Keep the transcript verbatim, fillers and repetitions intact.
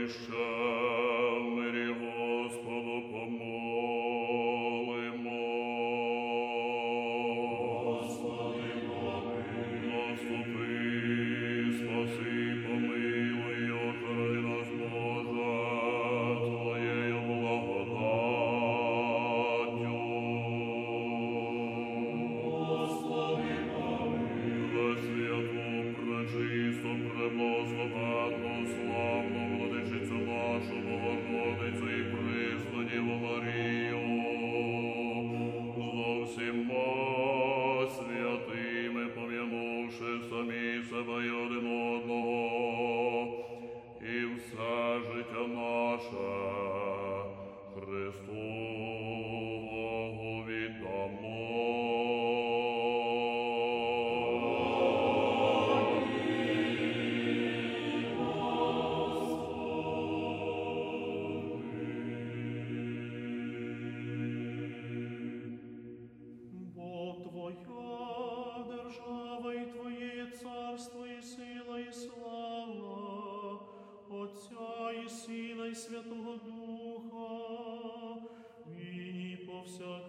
ще в мирі Господу помолимо. Господи, помилуй. Наступи, спаси, помилуй, охорони нас, Боже, Твоєю благодаттю. Господи, помилуй. За святу, пречисту, преблагословенну, славну владичицю нашу, Богородицю і пресну Діву Марію, зо всіма святими, пом'янувши самі себе й один одного, і все життя наше Христу Богу віддамо. Бо Твоя держава і Твоє царство, і сила, і слава Отця і Сина, і Святого Духа, нині і повсякчас